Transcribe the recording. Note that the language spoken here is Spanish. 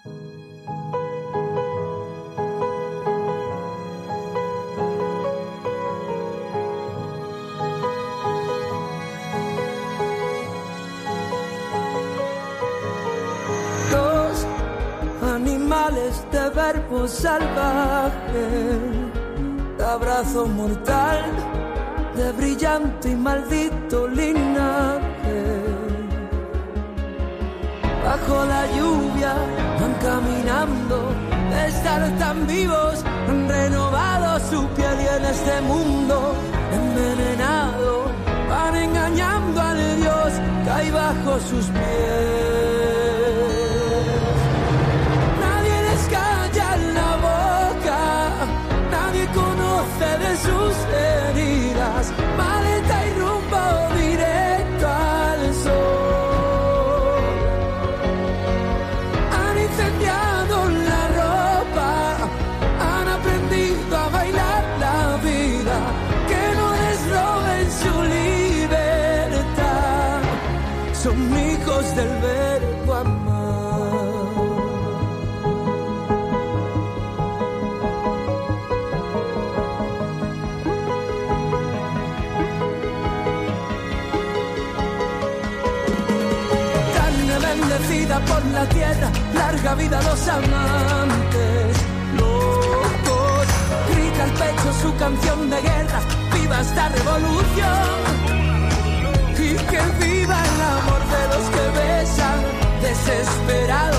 De verbo salvaje, de abrazo mortal, de brillante y maldito linaje. Bajo la lluvia van caminando, de estar tan vivos, han renovado su piel y en este mundo envenenado van engañando al Dios que hay bajo sus pies. De sus heridas, maleta y rumbo directo al sol. Han incendiado la ropa, han aprendido a bailar la vida, que no les roben su libertad. Son hijos del verbo amar. Por la tierra, larga vida a los amantes locos. Grita al pecho su canción de guerra, viva esta revolución. Y que viva el amor de los que besan desesperados